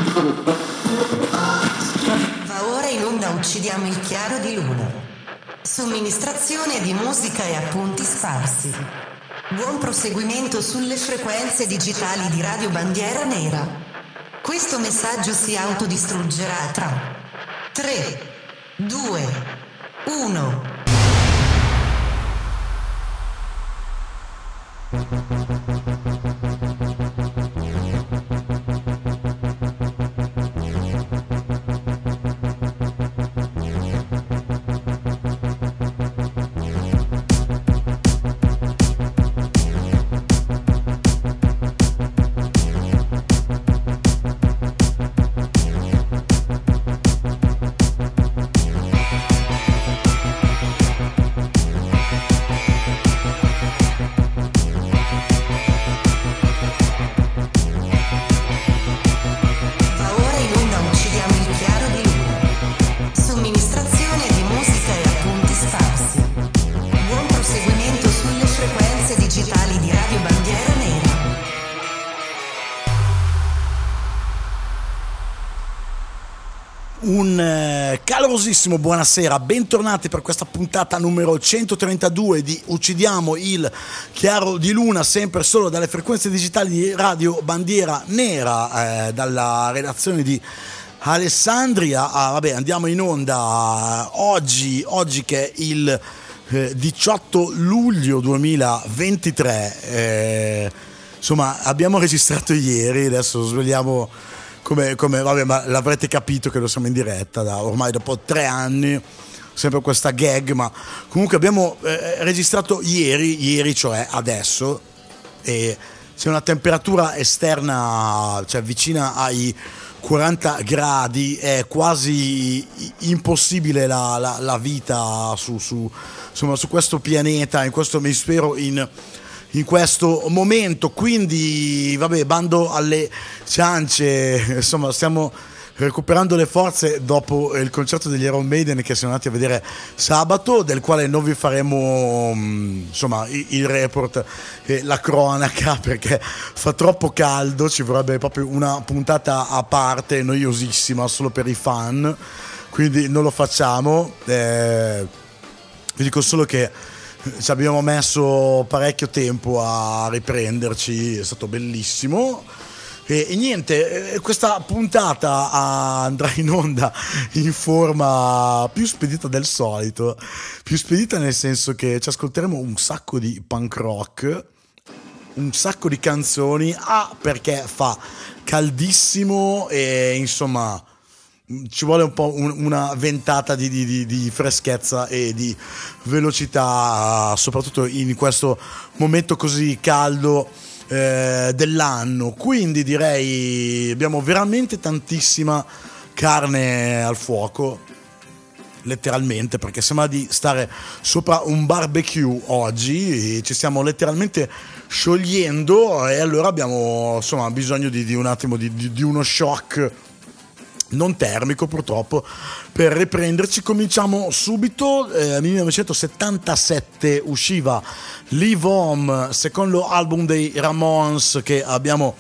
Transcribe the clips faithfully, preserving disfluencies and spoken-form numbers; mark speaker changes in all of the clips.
Speaker 1: Va ora in onda Uccidiamo il chiaro di luna. Somministrazione di musica e appunti sparsi. Buon proseguimento sulle frequenze digitali di Radio Bandiera Nera. Questo messaggio si autodistruggerà tra tre, due, uno.
Speaker 2: Un calorosissimo buonasera, bentornati per questa puntata numero centotrentadue di Uccidiamo il chiaro di luna, sempre solo dalle frequenze digitali di Radio Bandiera Nera, eh, dalla redazione di Alessandria. Ah, vabbè, andiamo in onda oggi, oggi che è il eh, diciotto luglio duemilaventitré, eh, insomma abbiamo registrato ieri, adesso svegliamo come, come vabbè, ma l'avrete capito che lo siamo in diretta da ormai dopo tre anni, sempre questa gag, ma comunque abbiamo eh, registrato ieri, ieri cioè adesso, e c'è una temperatura esterna, cioè vicina ai quaranta gradi, è quasi impossibile la, la, la vita su, su, insomma, su questo pianeta, in questo emisfero, in in questo momento, quindi vabbè, bando alle ciance, insomma stiamo recuperando le forze dopo il concerto degli Iron Maiden che siamo andati a vedere sabato, del quale non vi faremo insomma il, il report e la cronaca perché fa troppo caldo, ci vorrebbe proprio una puntata a parte noiosissima solo per i fan, quindi non lo facciamo. Eh, vi dico solo che ci abbiamo messo parecchio tempo a riprenderci, è stato bellissimo e, e niente, questa puntata andrà in onda in forma più spedita del solito, più spedita nel senso che ci ascolteremo un sacco di punk rock, un sacco di canzoni, ah, perché fa caldissimo e insomma ci vuole un po' un, una ventata di, di, di freschezza e di velocità, soprattutto in questo momento così caldo eh, dell'anno. Quindi direi abbiamo veramente tantissima carne al fuoco, letteralmente, perché sembra di stare sopra un barbecue oggi e ci stiamo letteralmente sciogliendo e allora abbiamo insomma bisogno di, di un attimo di, di, di uno shock non termico purtroppo per riprenderci. Cominciamo subito. eh, millenovecentosettantasette usciva Live On, secondo album dei Ramones che abbiamo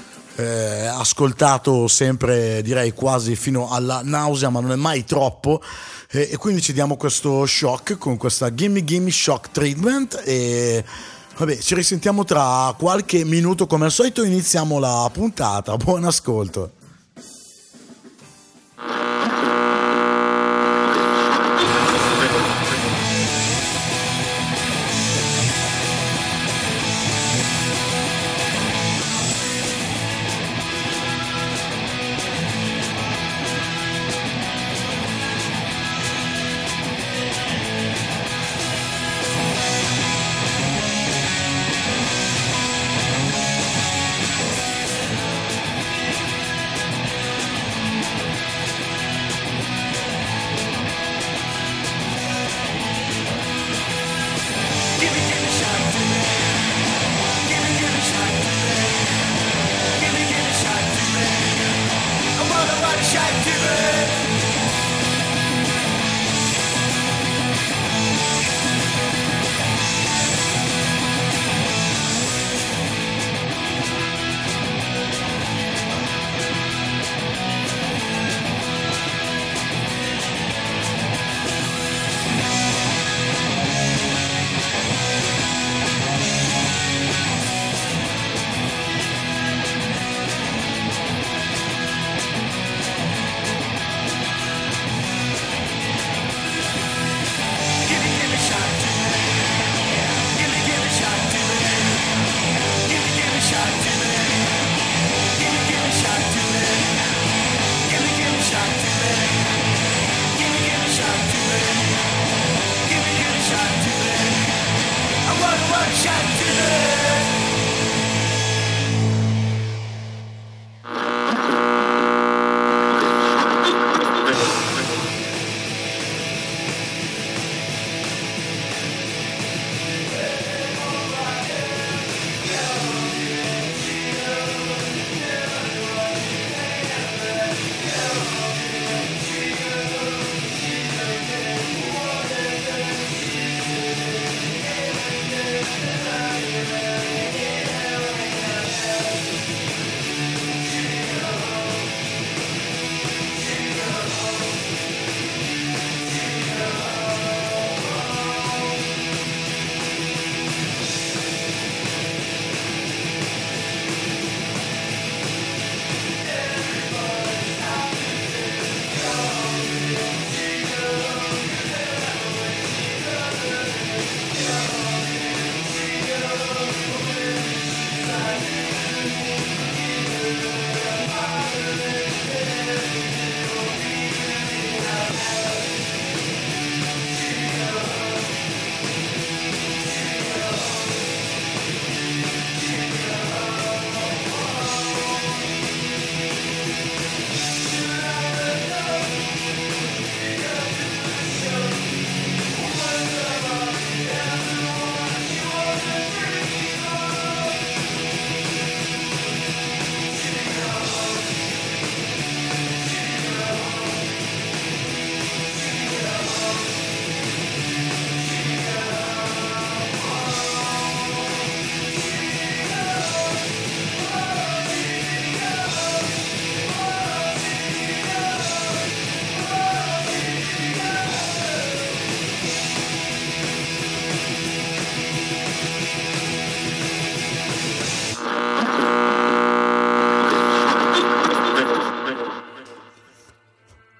Speaker 2: eh, ascoltato sempre, direi quasi fino alla nausea, ma non è mai troppo, eh, e quindi ci diamo questo shock con questa Gimme Gimme Shock Treatment e vabbè, ci risentiamo tra qualche minuto come al solito. Iniziamo la puntata, buon ascolto.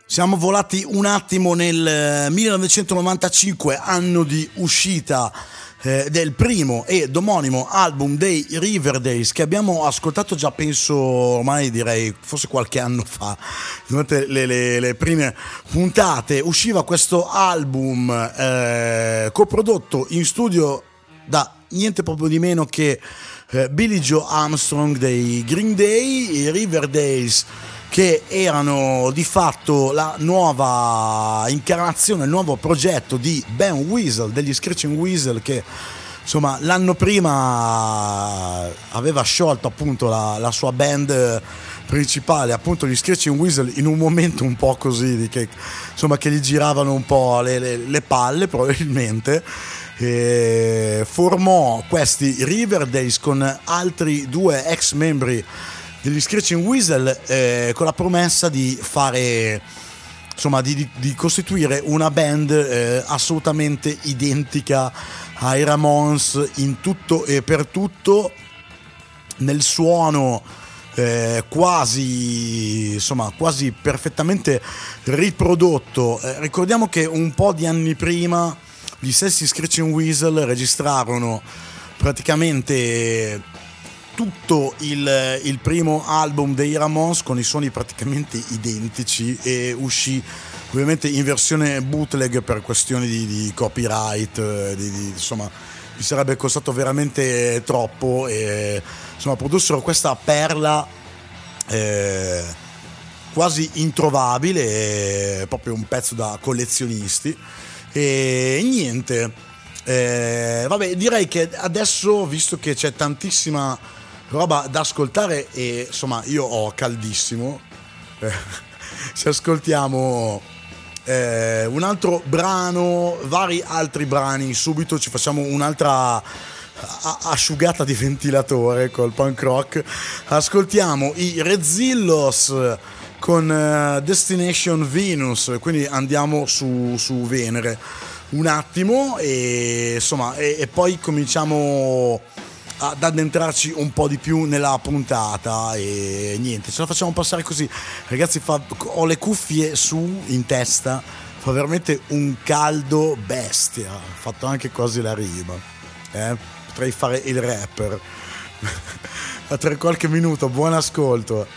Speaker 2: Siamo volati un attimo nel millenovecentonovantacinque, anno di uscita eh, del primo ed omonimo album dei Riverdales, che abbiamo ascoltato già, penso, ormai direi forse qualche anno fa, durante le, le, le prime puntate. Usciva questo album eh, coprodotto in studio da niente proprio di meno che eh, Billie Joe Armstrong dei Green Day, i Riverdales, che erano di fatto la nuova incarnazione, il nuovo progetto di Ben Weasel, degli Screeching Weasel, che insomma l'anno prima aveva sciolto appunto la, la sua band principale, appunto gli Screeching Weasel, in un momento un po' così di che, insomma, che gli giravano un po' le, le, le palle probabilmente. E formò questi Riverdales con altri due ex membri degli Screeching Weasel, eh, con la promessa di fare, insomma, di, di, di costituire una band eh, assolutamente identica ai Ramones in tutto e per tutto, nel suono eh, quasi, insomma, quasi perfettamente riprodotto. Eh, ricordiamo che un po' di anni prima gli stessi Screeching Weasel registrarono praticamente tutto il, il primo album dei Ramones con i suoni praticamente identici, e uscì ovviamente in versione bootleg per questioni di, di copyright, di, di, insomma gli sarebbe costato veramente troppo, e insomma produssero questa perla eh, quasi introvabile, proprio un pezzo da collezionisti. E niente, eh, vabbè, direi che adesso, visto che c'è tantissima roba da ascoltare e insomma io ho caldissimo, eh, se ascoltiamo eh, un altro brano, vari altri brani, subito ci facciamo un'altra asciugata di ventilatore col punk rock. Ascoltiamo i Rezillos con uh, Destination Venus, quindi andiamo su, su Venere un attimo, e insomma e, e poi cominciamo ad addentrarci un po' di più nella puntata. E niente, ce la facciamo passare così, ragazzi. Fa, ho le cuffie su in testa, fa veramente un caldo bestia, ho fatto anche quasi la rima, eh? Potrei fare il rapper. Tra qualche minuto, buon ascolto.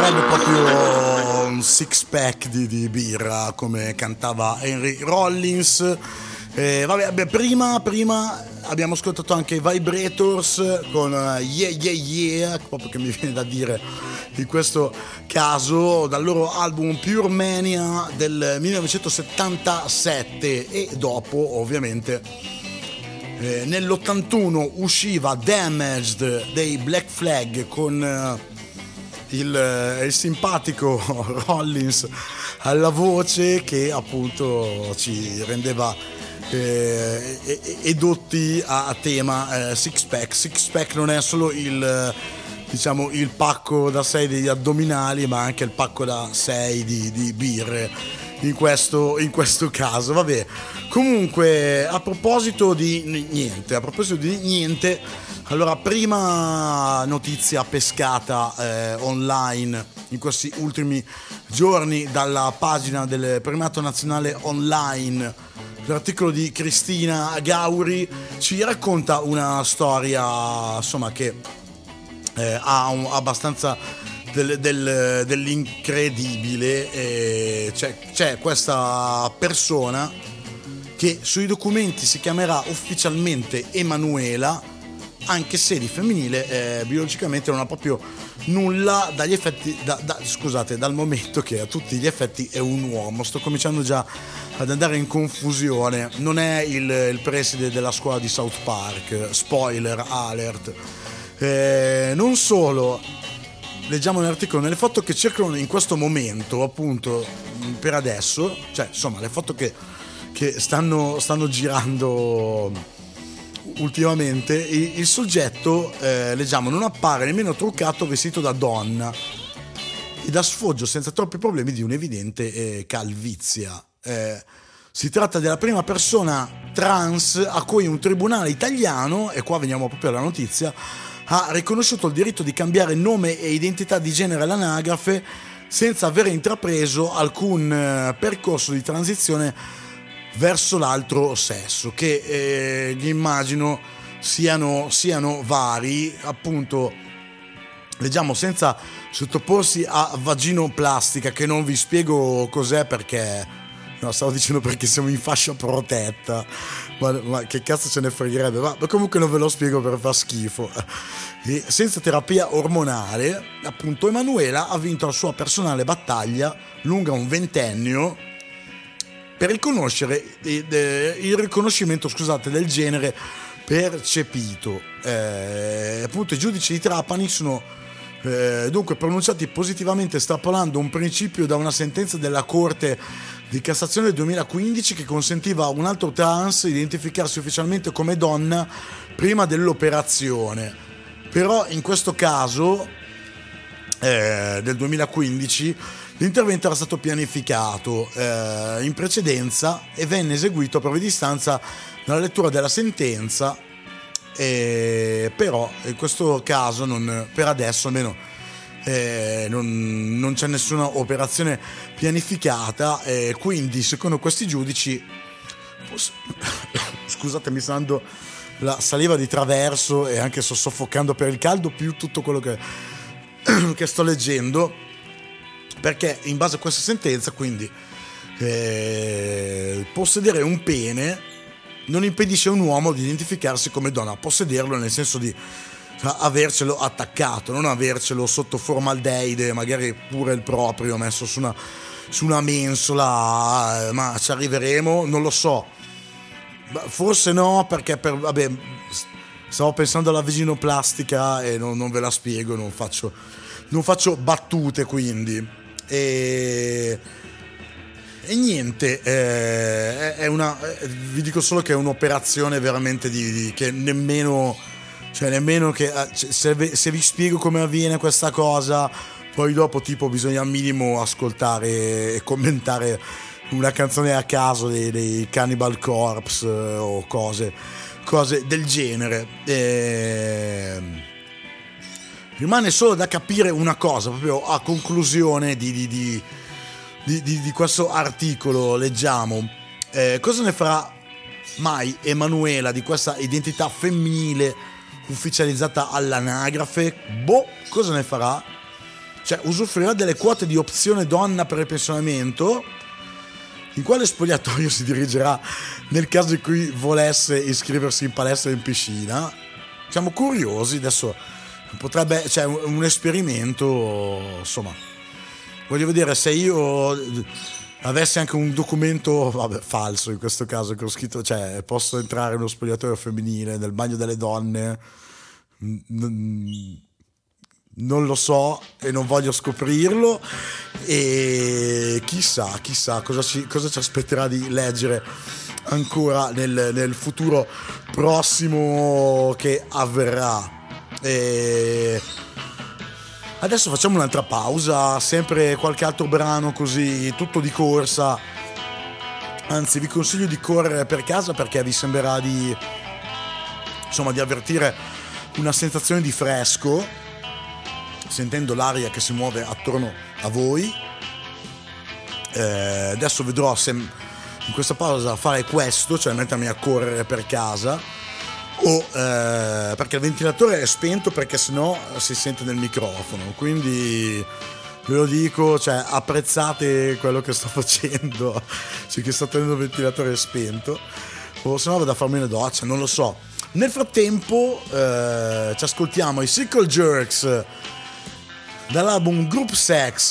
Speaker 2: sarebbe proprio un six pack di, di birra, come cantava Henry Rollins. Eh, vabbè, beh, prima, prima abbiamo ascoltato anche i Vibrators con uh, Yeah Yeah Yeah, proprio che mi viene da dire in questo caso, dal loro album Pure Mania del millenovecentosettantasette. E dopo, ovviamente, eh, nell'ottantuno usciva Damaged dei Black Flag con uh, il, il simpatico Rollins alla voce, che appunto ci rendeva Eh, edotti a, a tema eh, six pack. Six pack non è solo il, diciamo, il pacco da sei degli addominali, ma anche il pacco da sei di, di birre in questo, in questo caso. Vabbè, comunque, a proposito di niente a proposito di niente allora, prima notizia pescata eh, online in questi ultimi giorni dalla pagina del Primato Nazionale Online. L'articolo di Cristina Gauri ci racconta una storia, insomma, che eh, ha un, abbastanza del, del, dell'incredibile. Eh, c'è, c'è questa persona che sui documenti si chiamerà ufficialmente Emanuela, anche se di femminile eh, biologicamente non ha proprio nulla, dagli effetti da, da, scusate dal momento che a tutti gli effetti è un uomo. Sto cominciando già ad andare in confusione. Non è il, il preside della scuola di South Park, spoiler alert. Eh, non solo, leggiamo nell'articolo, nelle foto che circolano in questo momento, appunto, per adesso, cioè insomma le foto che, che stanno, stanno girando ultimamente, il, il soggetto, eh, leggiamo, non appare nemmeno truccato, vestito da donna e da sfoggio senza troppi problemi di un'evidente eh, calvizia. Eh, si tratta della prima persona trans a cui un tribunale italiano, e qua veniamo proprio alla notizia, ha riconosciuto il diritto di cambiare nome e identità di genere all'anagrafe senza aver intrapreso alcun eh, percorso di transizione verso l'altro sesso, che eh, immagino siano, siano vari, appunto, leggiamo, senza sottoporsi a vaginoplastica, che non vi spiego cos'è perché, no, stavo dicendo perché siamo in fascia protetta, ma, ma che cazzo ce ne fregherebbe, ma, ma comunque non ve lo spiego per far schifo. E senza terapia ormonale, appunto, Emanuela ha vinto la sua personale battaglia lunga un ventennio per riconoscere il riconoscimento, scusate, del genere percepito. Eh, appunto, i giudici di Trapani sono eh, dunque pronunciati positivamente, estrapolando un principio da una sentenza della Corte di Cassazione del duemilaquindici che consentiva a un altro trans identificarsi ufficialmente come donna prima dell'operazione. Però in questo caso eh, del duemilaquindici l'intervento era stato pianificato eh, in precedenza e venne eseguito a prova di distanza nella lettura della sentenza, eh, però in questo caso non, per adesso almeno eh, non, non c'è nessuna operazione pianificata, eh, quindi secondo questi giudici, scusate, mi sta dando la saliva di traverso e anche sto soffocando per il caldo più tutto quello che, che sto leggendo, perché in base a questa sentenza, quindi, eh, possedere un pene non impedisce a un uomo di identificarsi come donna. Possederlo nel senso di avercelo attaccato, non avercelo sotto formaldeide, magari pure il proprio messo su una, su una mensola, ma ci arriveremo, non lo so, forse no, perché per, vabbè, stavo pensando alla vaginoplastica e non, non ve la spiego, non faccio, non faccio battute, quindi e, e niente, eh, è una, vi dico solo che è un'operazione veramente di, di che nemmeno, cioè nemmeno che se, se vi spiego come avviene questa cosa, poi dopo tipo bisogna al minimo ascoltare e commentare una canzone a caso dei, dei Cannibal Corpse eh, o cose cose del genere. E rimane solo da capire una cosa, proprio a conclusione di, di, di, di, di, di questo articolo, leggiamo, eh, cosa ne farà mai Emanuela di questa identità femminile ufficializzata all'anagrafe? Boh, cosa ne farà? cioè usufruirà delle quote di opzione donna per il pensionamento. In quale spogliatoio si dirigerà nel caso in cui volesse iscriversi in palestra o in piscina? Siamo curiosi, adesso potrebbe, cioè un, un esperimento, insomma, voglio vedere se io avessi anche un documento, vabbè, falso in questo caso, che ho scritto, cioè posso entrare in uno spogliatoio femminile, nel bagno delle donne, non lo so e non voglio scoprirlo, e chissà, chissà cosa ci, cosa ci aspetterà di leggere ancora nel, nel futuro prossimo che avverrà. E adesso facciamo un'altra pausa, sempre qualche altro brano così, tutto di corsa. Anzi, vi consiglio di correre per casa perché vi sembrerà di, insomma, di avvertire una sensazione di fresco, sentendo l'aria che si muove attorno a voi. Eh, adesso vedrò se in questa pausa fare questo, cioè mettermi a correre per casa, o eh, perché il ventilatore è spento, perché sennò si sente nel microfono, quindi ve lo dico, cioè apprezzate quello che sto facendo, cioè che sto tenendo il ventilatore spento, o se no vado a farmi una doccia, non lo so. Nel frattempo eh, ci ascoltiamo i Circle Jerks dall'album Group Sex,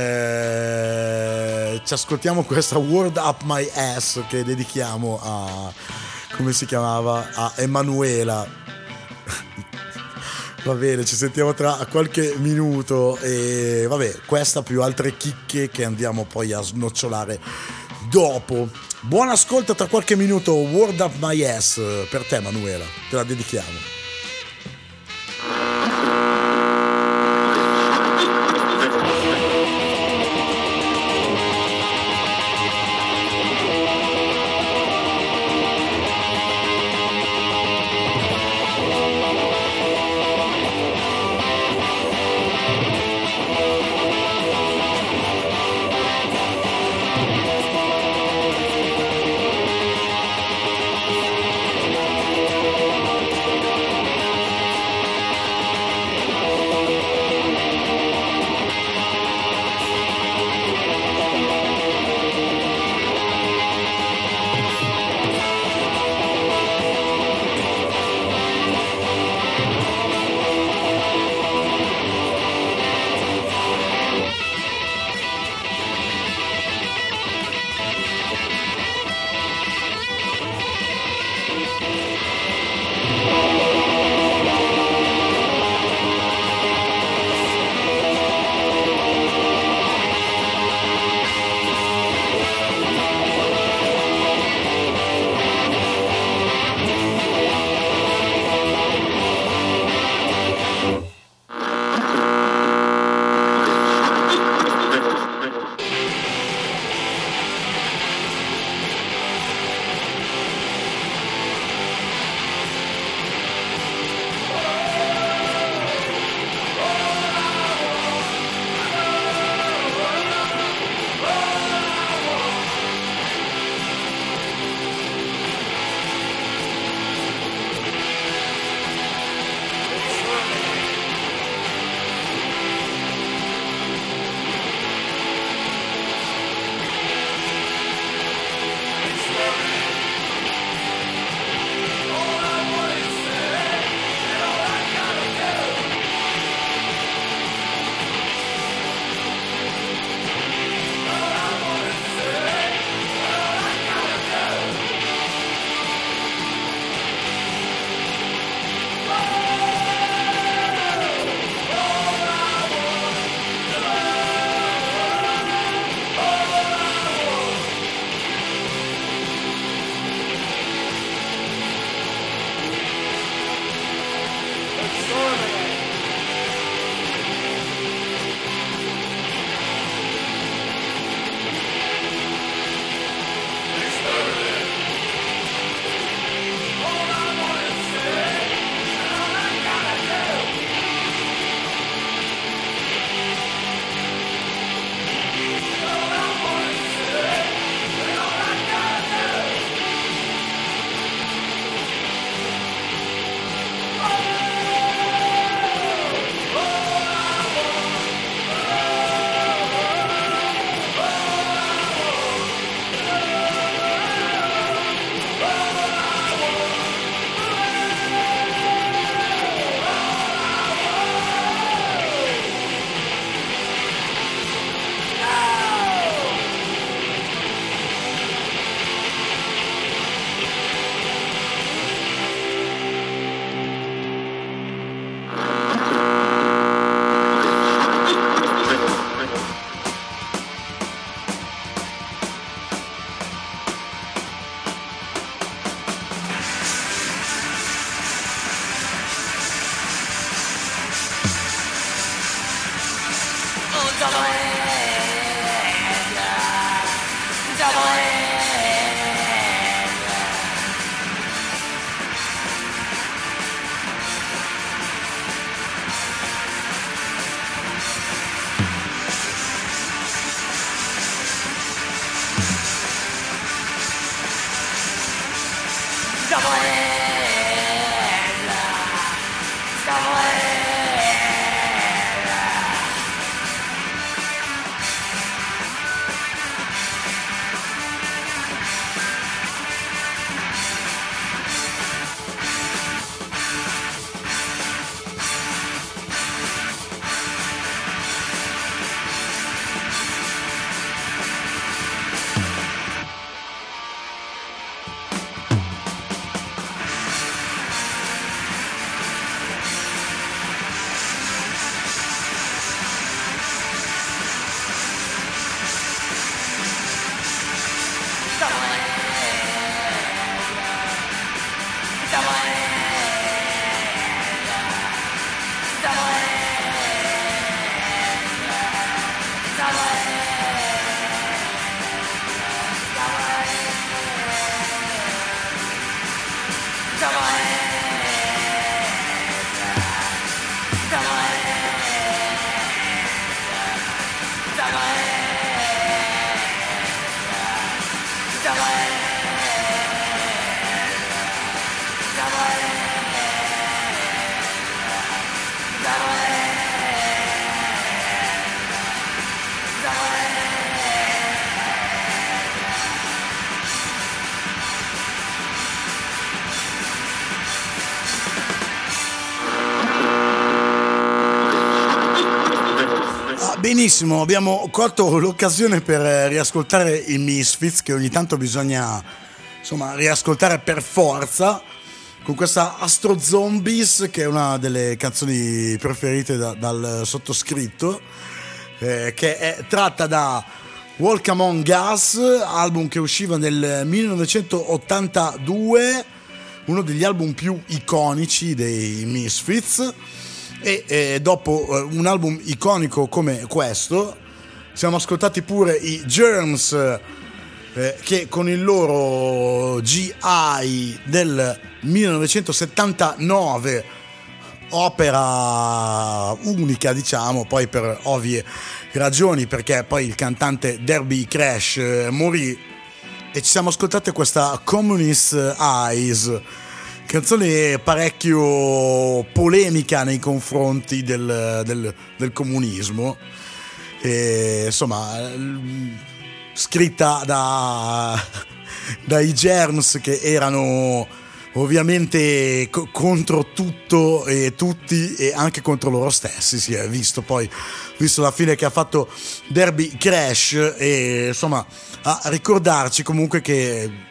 Speaker 2: eh, ci ascoltiamo questa Word Up My Ass che dedichiamo a, come si chiamava, a Emanuela. Va bene, ci sentiamo tra qualche minuto e vabbè, questa più altre chicche che andiamo poi a snocciolare dopo. Buon ascolto, tra qualche minuto Word Up My Ass per te Emanuela, te la dedichiamo. Benissimo, abbiamo colto l'occasione per riascoltare i Misfits, che ogni tanto bisogna insomma riascoltare per forza, con questa Astro Zombies, che è una delle canzoni preferite da, dal sottoscritto, eh, che è tratta da Walk Among Us, album che usciva nel millenovecentottantadue, uno degli album più iconici dei Misfits. E eh, dopo eh, un album iconico come questo siamo ascoltati pure i Germs, eh, che con il loro G I del millenovecentosettantanove, opera unica diciamo, poi per ovvie ragioni, perché poi il cantante Derby Crash eh, morì, e ci siamo ascoltati questa Communist Eyes, canzone parecchio polemica nei confronti del, del, del comunismo, e, insomma, scritta da, dai Germs, che erano ovviamente co- contro tutto e tutti, e anche contro loro stessi, si è visto poi, visto la fine che ha fatto Derby Crash, e insomma a ricordarci comunque che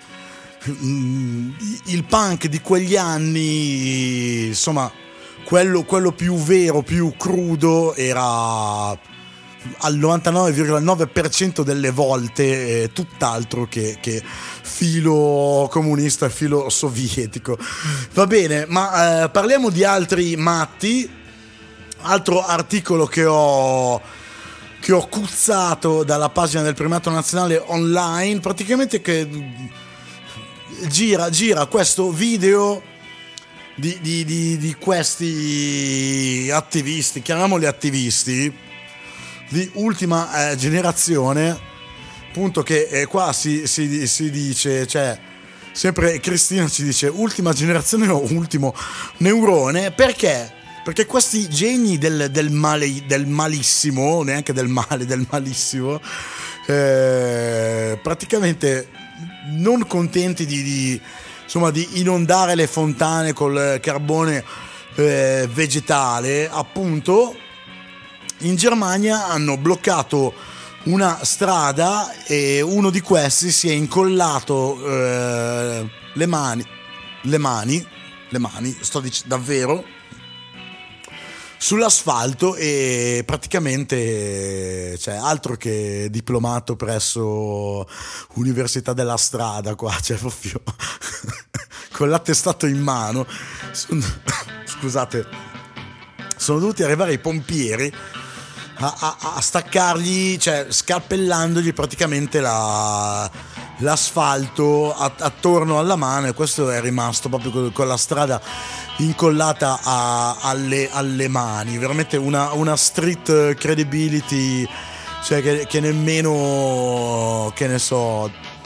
Speaker 2: il punk di quegli anni, insomma, quello, quello più vero, più crudo, era al novantanove virgola nove per cento delle volte eh, tutt'altro che, che filo comunista e filo sovietico. Va bene, ma eh, parliamo di altri matti. Altro articolo che ho che ho cuzzato dalla pagina del Primato Nazionale Online, praticamente, che gira gira questo video di, di, di, di questi attivisti, chiamiamoli attivisti di ultima eh, generazione, appunto, che eh, qua si, si, si dice, cioè sempre Cristina ci dice ultima generazione o ultimo neurone, perché? Perché questi geni del, del male, del malissimo, neanche del male, del malissimo, eh, praticamente non contenti di, di, insomma, di inondare le fontane col carbone eh, vegetale, appunto, in Germania hanno bloccato una strada e uno di questi si è incollato eh, le mani, le mani, le mani, sto dicendo davvero, sull'asfalto, e praticamente, cioè, altro che diplomato presso Università della Strada, qua c'è, cioè, proprio con l'attestato in mano. Sono, scusate, sono dovuti arrivare i pompieri a, a, a staccargli, cioè scalpellandogli praticamente la, l'asfalto attorno alla mano, e questo è rimasto proprio con, con la strada incollata a, alle, alle mani. Veramente una, una street credibility, cioè che, che nemmeno, che ne so,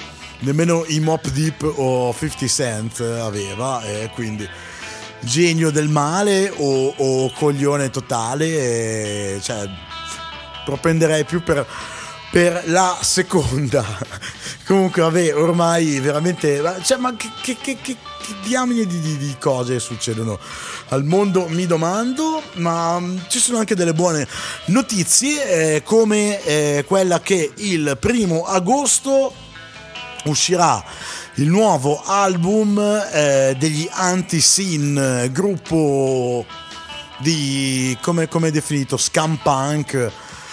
Speaker 2: nemmeno i Mobb Deep o fifty Cent aveva, e quindi genio del male o, o coglione totale, e, cioè propenderei più per, per la seconda. Comunque vabbè, ormai veramente, cioè, ma che, che, che, che, che diamine di, di, di cose succedono al mondo, mi domando. Ma mh, ci sono anche delle buone notizie, eh, come eh, quella che il primo agosto uscirà il nuovo album eh, degli Anti-Sin, gruppo di, come, come è definito, scam punk,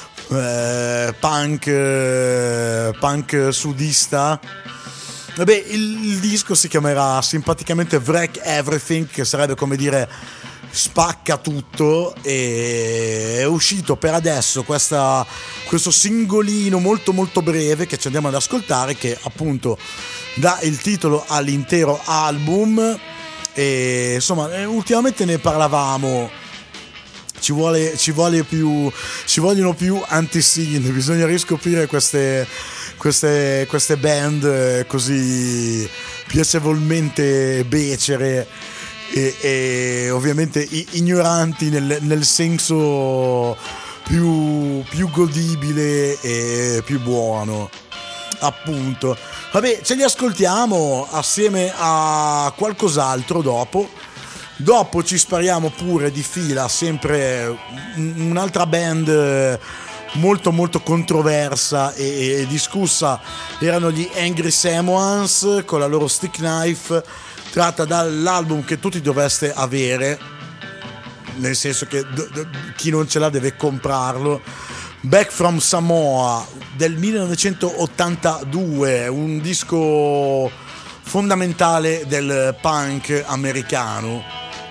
Speaker 2: eh, punk, eh, punk sudista. Vabbè, il, il disco si chiamerà simpaticamente Wreck Everything, che sarebbe come dire spacca tutto, e è uscito per adesso questa, questo singolino molto molto breve che ci andiamo ad ascoltare, che appunto dà il titolo all'intero album. E insomma, ultimamente ne parlavamo, ci vuole, ci vuole più, ci vogliono più Anti-Sin, bisogna riscoprire queste, queste, queste band così piacevolmente becere e, e ovviamente ignoranti nel, nel senso più, più godibile e più buono, appunto. Vabbè, ce li ascoltiamo assieme a qualcos'altro dopo. Dopo ci spariamo pure di fila sempre un'altra band molto molto controversa e, e discussa. Erano gli Angry Samoans con la loro Stick Knife, tratta dall'album che tutti dovreste avere, nel senso che d- d- chi non ce l'ha deve comprarlo, Back from Samoa del millenovecentottantadue, un disco fondamentale del punk americano.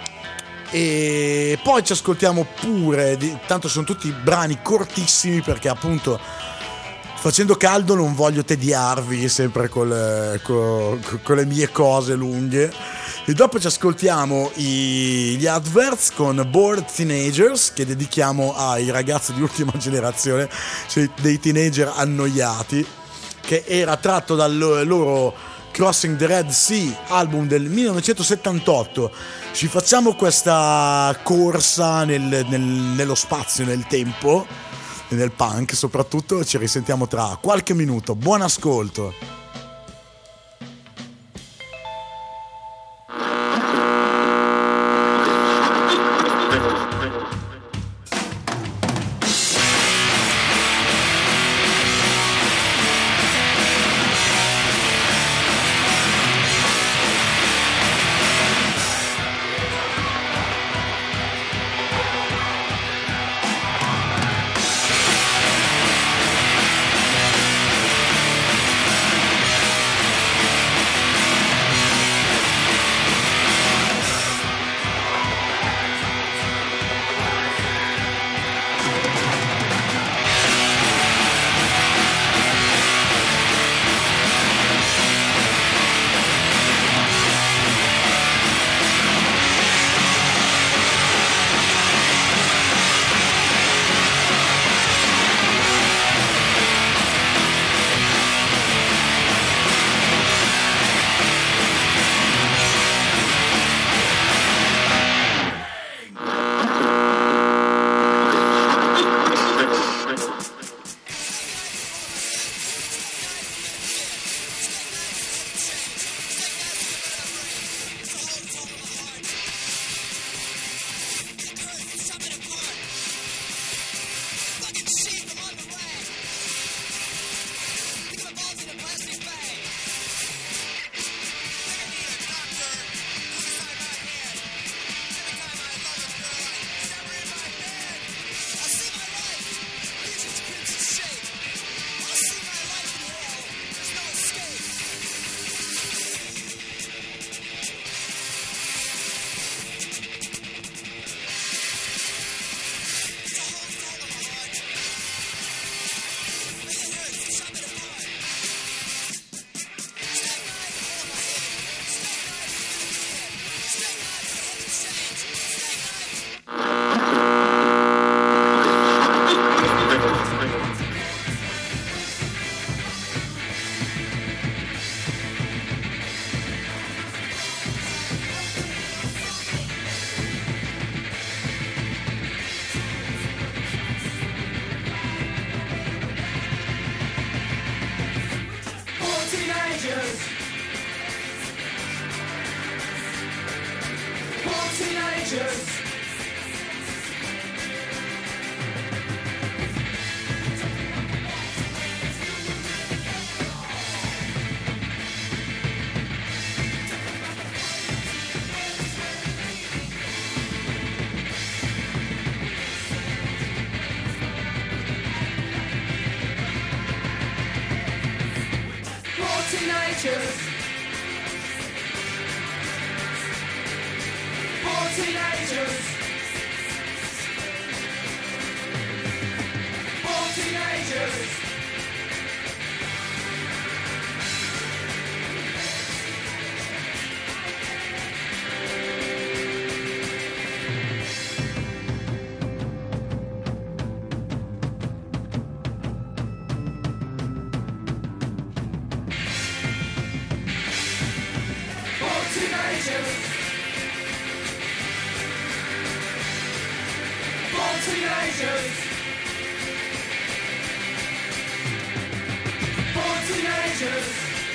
Speaker 2: E poi ci ascoltiamo pure di, tanto sono tutti brani cortissimi, perché appunto facendo caldo non voglio tediarvi sempre col, col, con le mie cose lunghe. E dopo ci ascoltiamo i, gli Adverts con Bored Teenagers, che dedichiamo ai ragazzi di ultima generazione, cioè dei teenager annoiati, che era tratto dal loro Crossing the Red Sea, album del millenovecentosettantotto. Ci facciamo questa corsa nel, nel, nello spazio, nel tempo, e nel punk soprattutto. Ci risentiamo tra qualche minuto. Buon ascolto.
Speaker 3: teenagers. For teenagers. For teenagers. Teenagers. For teenagers.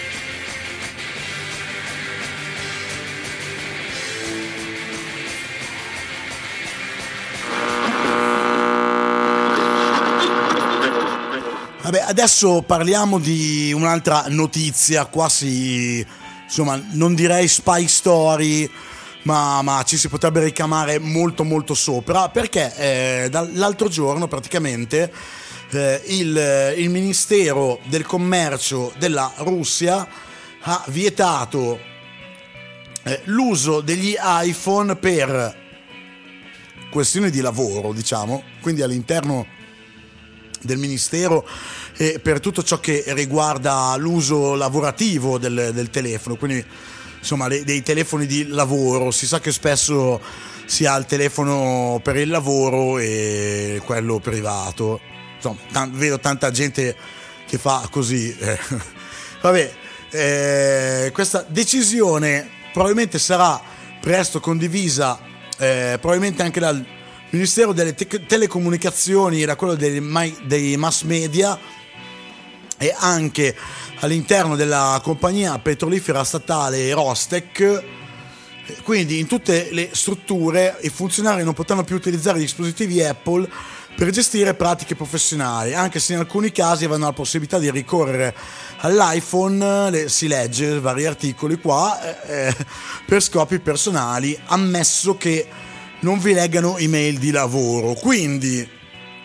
Speaker 2: Vabbè, adesso parliamo di un'altra notizia, qua si, insomma, non direi spy story, ma, ma ci si potrebbe ricamare molto molto sopra, perché eh, dall'altro giorno praticamente eh, il, il Ministero del Commercio della Russia ha vietato eh, l'uso degli iPhone per questioni di lavoro, diciamo, quindi all'interno del Ministero e per tutto ciò che riguarda l'uso lavorativo del, del telefono, quindi insomma dei, dei telefoni di lavoro. Si sa che spesso si ha il telefono per il lavoro e quello privato, insomma t- vedo tanta gente che fa così. Vabbè, eh, questa decisione probabilmente sarà presto condivisa, eh, probabilmente anche dal Ministero delle te- Telecomunicazioni e da quello dei, mai- dei mass media, e anche all'interno della compagnia petrolifera statale Rostec. Quindi in tutte le strutture i funzionari non potranno più utilizzare dispositivi Apple per gestire pratiche professionali, anche se in alcuni casi avranno la possibilità di ricorrere all'iPhone, le, si legge vari articoli qua, eh, per scopi personali, ammesso che non vi leggano email di lavoro. Quindi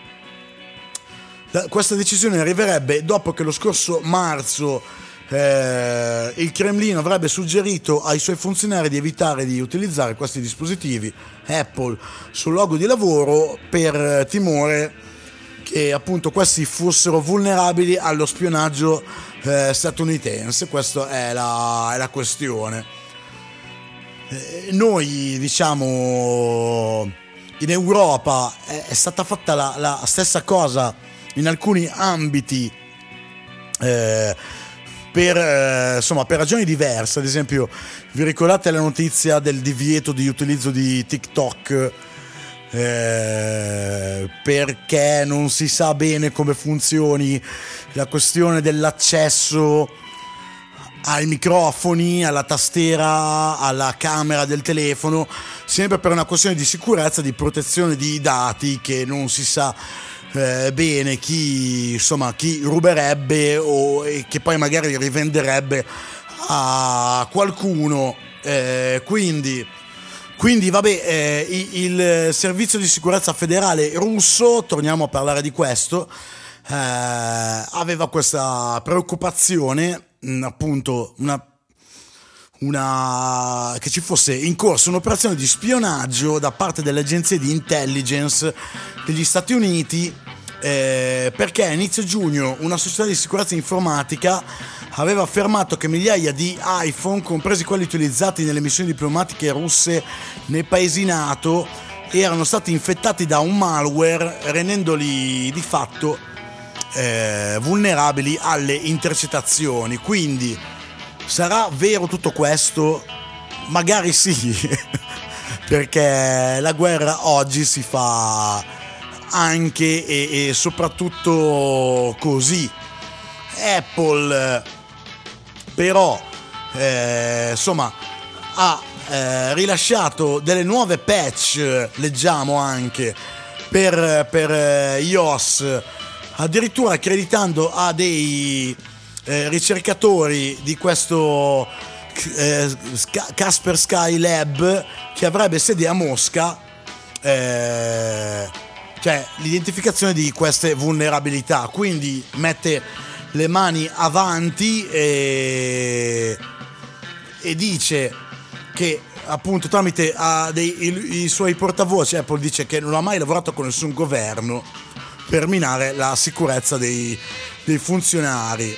Speaker 2: questa decisione arriverebbe dopo che lo scorso marzo eh, il Cremlino avrebbe suggerito ai suoi funzionari di evitare di utilizzare questi dispositivi Apple sul luogo di lavoro per timore che appunto questi fossero vulnerabili allo spionaggio eh, statunitense. Questa è la, è la questione. Eh, noi diciamo in Europa è, è stata fatta la, la stessa cosa in alcuni ambiti eh, per, eh, insomma, per ragioni diverse. Ad esempio, vi ricordate la notizia del divieto di utilizzo di TikTok eh, perché non si sa bene come funzioni la questione dell'accesso ai microfoni, alla tastiera, alla camera del telefono, sempre per una questione di sicurezza, di protezione di dati, che non si sa Eh, bene chi insomma chi ruberebbe o e che poi magari rivenderebbe a qualcuno, eh, quindi quindi vabbè, eh, il servizio di sicurezza federale russo, torniamo a parlare di questo, eh, aveva questa preoccupazione, mh, appunto una Una, che ci fosse in corso un'operazione di spionaggio da parte delle agenzie di intelligence degli Stati Uniti, eh, perché a inizio giugno una società di sicurezza informatica aveva affermato che migliaia di iPhone, compresi quelli utilizzati nelle missioni diplomatiche russe nei paesi NATO, erano stati infettati da un malware, rendendoli di fatto eh, vulnerabili alle intercettazioni. Quindi sarà vero tutto questo? Magari sì, perché la guerra oggi si fa anche e, e soprattutto così. Apple però eh, insomma ha eh, rilasciato delle nuove patch, leggiamo anche, per, per eh, iOS, addirittura accreditando a dei eh, ricercatori di questo eh, Kasper Sky Lab, che avrebbe sede a Mosca, eh, cioè l'identificazione di queste vulnerabilità. Quindi mette le mani avanti e, e dice che appunto tramite a dei, i, i suoi portavoce, Apple dice che non ha mai lavorato con nessun governo per minare la sicurezza dei, dei funzionari.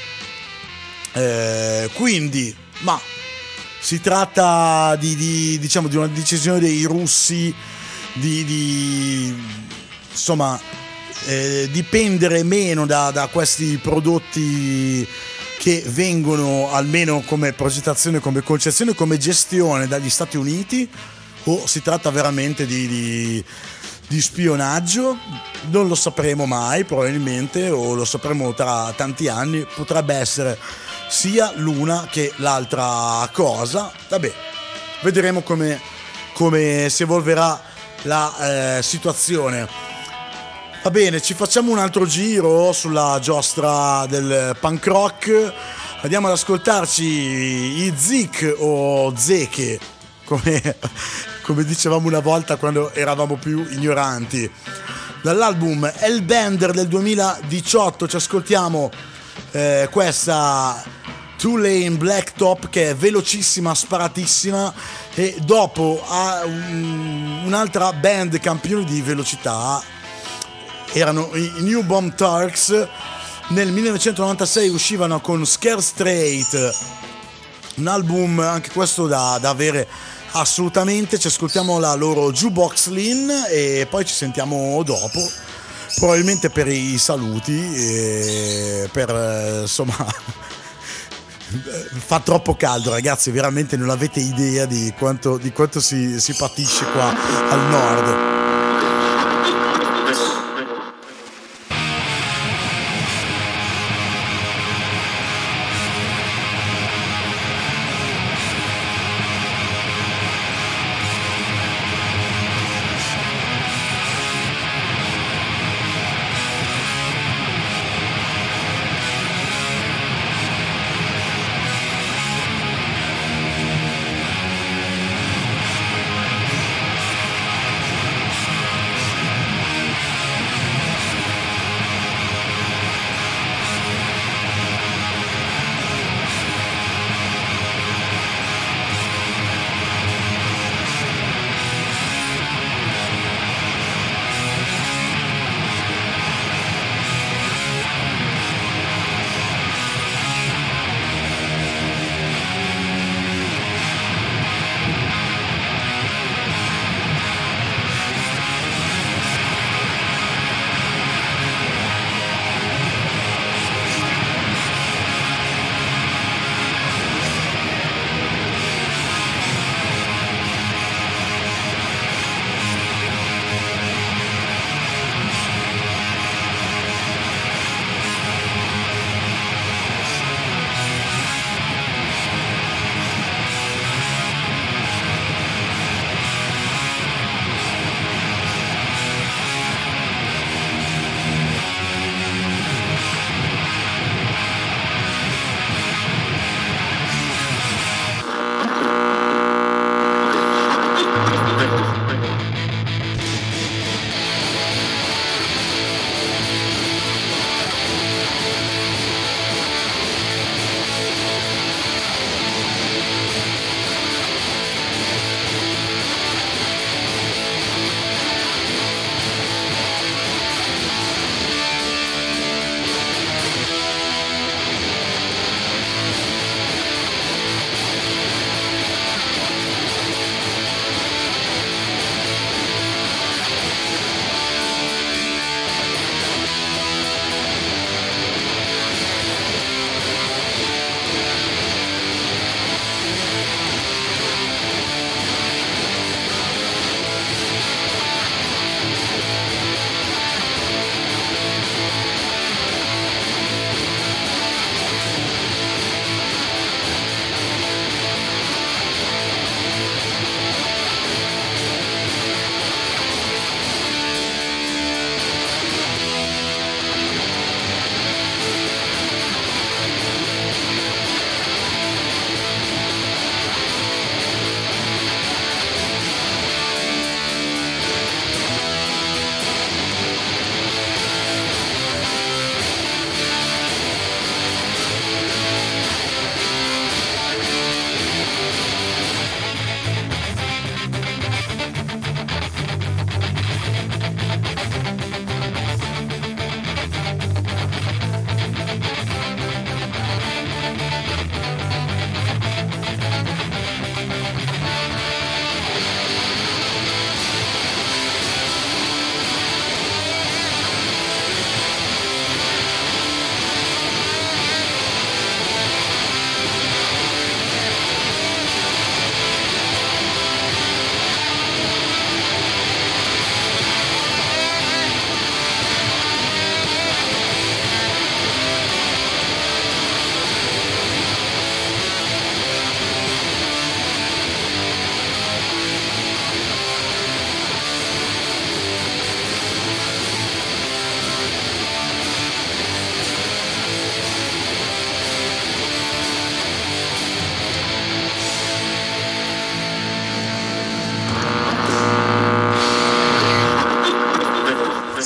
Speaker 2: Eh, quindi, ma si tratta di, di diciamo di una decisione dei russi di, di insomma eh, dipendere meno da, da questi prodotti che vengono, almeno come progettazione, come concezione, come gestione, dagli Stati Uniti, o si tratta veramente di, di, di spionaggio? Non lo sapremo mai probabilmente, o lo sapremo tra tanti anni. Potrebbe essere sia l'una che l'altra cosa. Vabbè, vedremo come, come si evolverà la eh, situazione. Va bene, ci facciamo un altro giro sulla giostra del punk rock. Andiamo ad ascoltarci i Zik o Zeke, come, come dicevamo una volta quando eravamo più ignoranti. Dall'album Hellbender del duemiladiciotto ci ascoltiamo eh, questa Two Lane Blacktop, che è velocissima, sparatissima, e dopo ha un, un'altra band campione di velocità, erano i New Bomb Turks. Nel millenovecentonovantasei uscivano con Scare Straight, un album anche questo da, da avere assolutamente. Ci ascoltiamo la loro Jukebox Lean e poi ci sentiamo dopo, probabilmente per i saluti e per insomma fa troppo caldo, ragazzi, veramente non avete idea di quanto, di quanto si, si patisce qua al nord.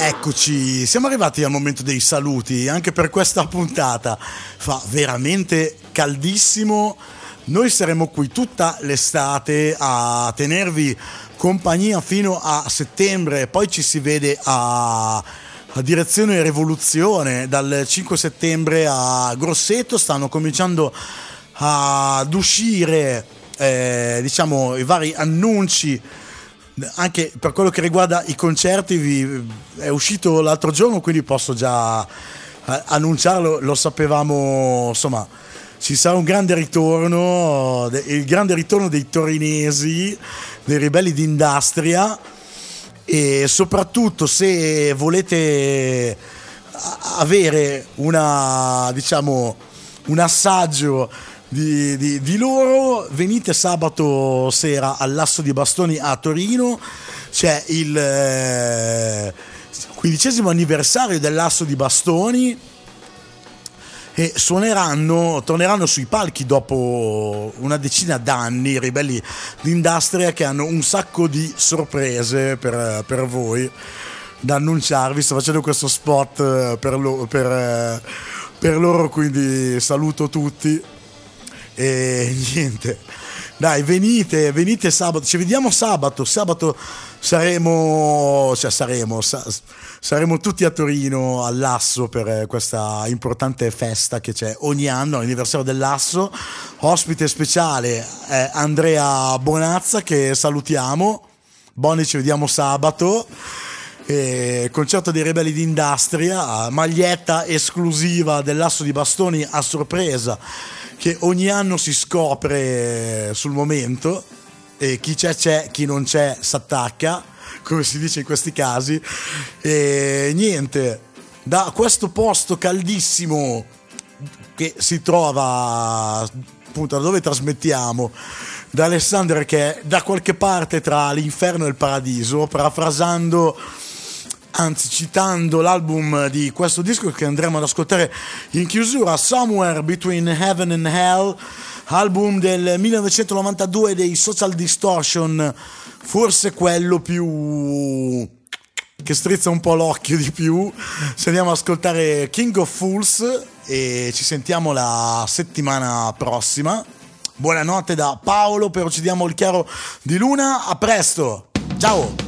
Speaker 2: Eccoci, siamo arrivati al momento dei saluti anche per questa puntata. Fa veramente caldissimo. Noi saremo qui tutta l'estate a tenervi compagnia fino a settembre, poi ci si vede a, a Direzione Rivoluzione dal cinque settembre a Grosseto. Stanno cominciando ad uscire eh, diciamo i vari annunci anche per quello che riguarda i concerti. Vi, è uscito l'altro giorno, quindi posso già eh, annunciarlo, lo sapevamo, insomma ci sarà un grande ritorno, il grande ritorno dei torinesi, dei Ribelli d'Industria, e soprattutto se volete avere una, diciamo, un assaggio Di, di, di loro, venite sabato sera all'Asso di Bastoni a Torino. C'è il eh, quindicesimo anniversario dell'Asso di Bastoni e suoneranno, torneranno sui palchi dopo una decina d'anni i Ribelli d'Industria, che hanno un sacco di sorprese per, per voi da annunciarvi. Sto facendo questo spot per, lo, per, per loro, quindi saluto tutti. E niente, dai, venite, venite sabato, ci vediamo sabato, sabato saremo, cioè saremo, sa, saremo tutti a Torino all'Asso per questa importante festa che c'è ogni anno, l'anniversario dell'Asso. Ospite speciale è Andrea Bonazza, che salutiamo. Boni, ci vediamo sabato. E concerto dei Ribelli d'Industria, maglietta esclusiva dell'Asso di Bastoni a sorpresa, che ogni anno si scopre sul momento, e chi c'è c'è, chi non c'è s'attacca, come si dice in questi casi. E niente, da questo posto caldissimo che si trova appunto da dove trasmettiamo, da Alessandro, che è da qualche parte tra l'inferno e il paradiso, parafrasando, anzi citando l'album di questo disco che andremo ad ascoltare in chiusura, Somewhere Between Heaven and Hell, album del millenovecentonovantadue dei Social Distortion, forse quello più che strizza un po' l'occhio di più. Se andiamo ad ascoltare King of Fools e ci sentiamo la settimana prossima. Buonanotte da Paolo per Uccidiamo il Chiaro di Luna, a presto, ciao!